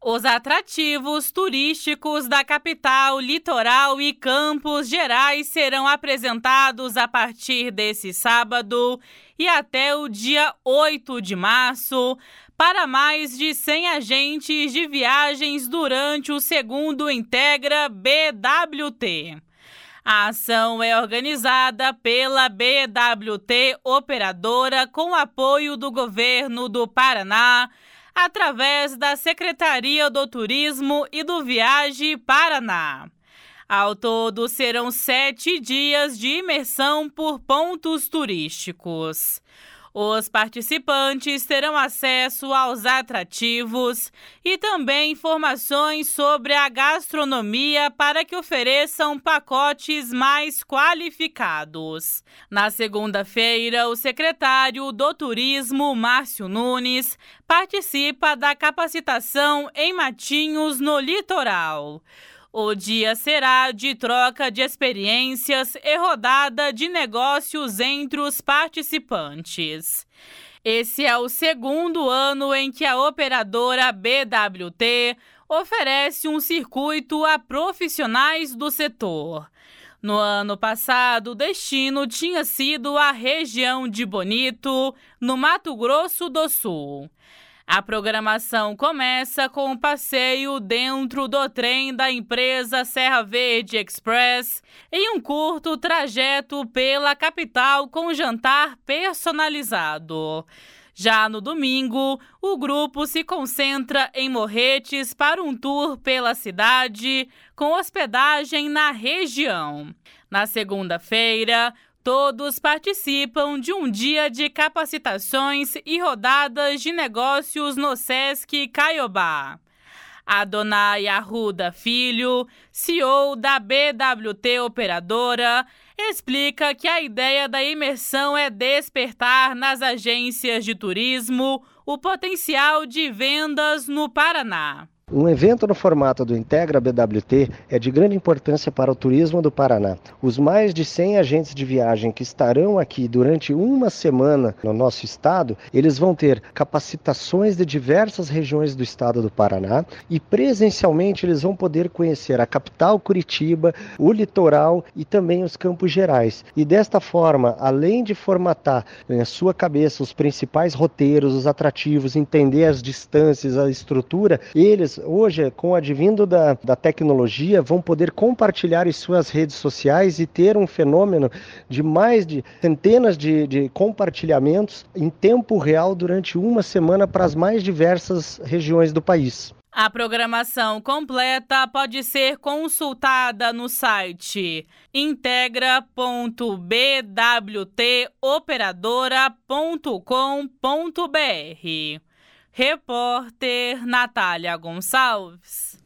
Os atrativos turísticos da capital, litoral e Campos Gerais serão apresentados a partir desse sábado e até o dia 8 de março para mais de 100 agentes de viagens durante o segundo Integra BWT. A ação é organizada pela BWT Operadora com apoio do governo do Paraná, através da Secretaria do Turismo e do Viagem Paraná. Ao todo, serão 7 dias de imersão por pontos turísticos. Os participantes terão acesso aos atrativos e também informações sobre a gastronomia para que ofereçam pacotes mais qualificados. Na segunda-feira, o secretário do Turismo, Márcio Nunes, participa da capacitação em Matinhos, no litoral. O dia será de troca de experiências e rodada de negócios entre os participantes. Esse é o segundo ano em que a operadora BWT oferece um circuito a profissionais do setor. No ano passado, o destino tinha sido a região de Bonito, no Mato Grosso do Sul. A programação começa com um passeio dentro do trem da empresa Serra Verde Express em um curto trajeto pela capital com jantar personalizado. Já no domingo, o grupo se concentra em Morretes para um tour pela cidade com hospedagem na região. Na segunda-feira, todos participam de um dia de capacitações e rodadas de negócios no Sesc Caiobá. Adonai Arruda Filho, CEO da BWT Operadora, explica que a ideia da imersão é despertar nas agências de turismo o potencial de vendas no Paraná. Um evento no formato do Integra BWT é de grande importância para o turismo do Paraná. Os mais de 100 agentes de viagem que estarão aqui durante uma semana no nosso estado, eles vão ter capacitações de diversas regiões do estado do Paraná e presencialmente eles vão poder conhecer a capital Curitiba, o litoral e também os Campos Gerais. E desta forma, além de formatar na sua cabeça os principais roteiros, os atrativos, entender as distâncias, a estrutura, eles hoje, com o advindo da tecnologia, vão poder compartilhar em suas redes sociais e ter um fenômeno de mais de centenas de compartilhamentos em tempo real durante uma semana para as mais diversas regiões do país. A programação completa pode ser consultada no site integra.bwtoperadora.com.br. Repórter Natália Gonçalves.